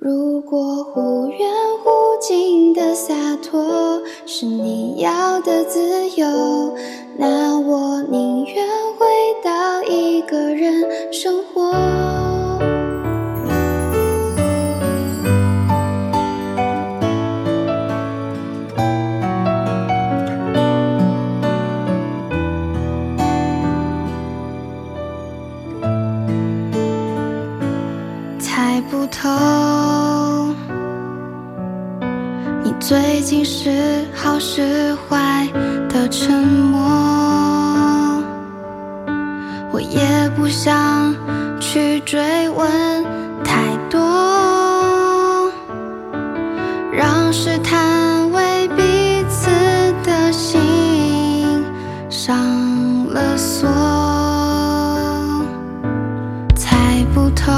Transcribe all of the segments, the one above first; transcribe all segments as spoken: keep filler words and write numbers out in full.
如果忽远忽近的洒脱是你要的自由，那我宁愿回到一个人生活。猜不透你最近是好是坏的沉默，我也不想去追问太多，让试探为彼此的心上了锁。猜不透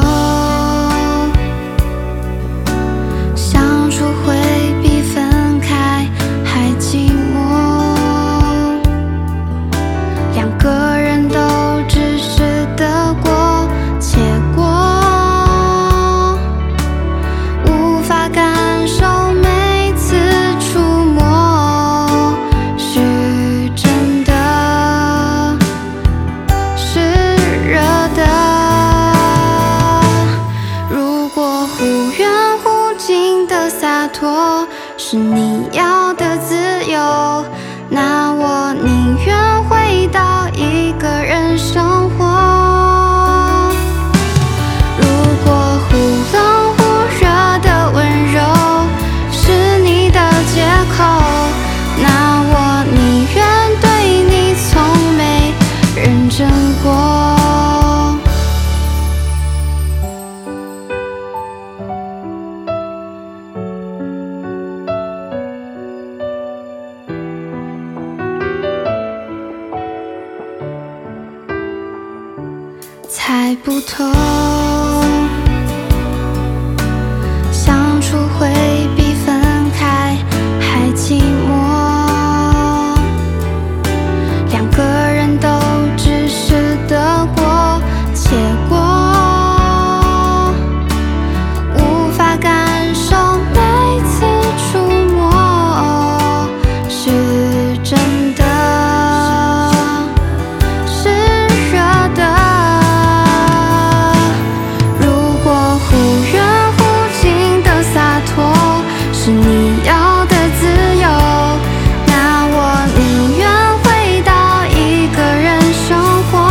是你要的自由，那我宁愿回到一个人生活。如果忽冷忽热的温柔是你的借口，那我宁愿对你从没认真过。猜不透，相处会比分开还寂寞，两个人都只是得过且过，无法感受每次触摸是真的是热的。是你要的自由，那我宁愿回到一个人生活。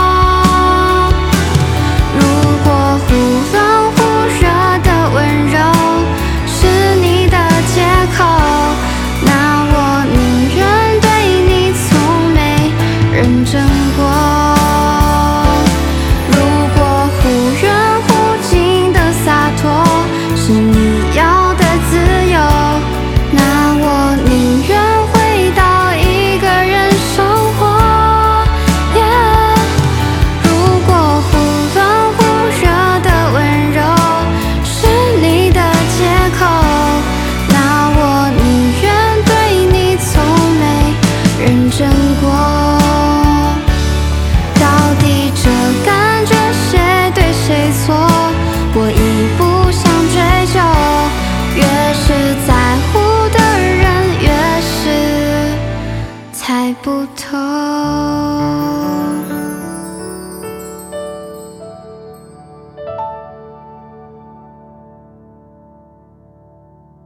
如果忽冷忽热的温柔是你的借口，那我宁愿对你从没认真过。如果忽远忽近的洒脱是你要的自由，那我宁愿回到一个人生活。Yeah， 如果忽冷忽热的温柔是你的借口，那我宁愿对你从没认真过。到底这感觉谁对谁错？我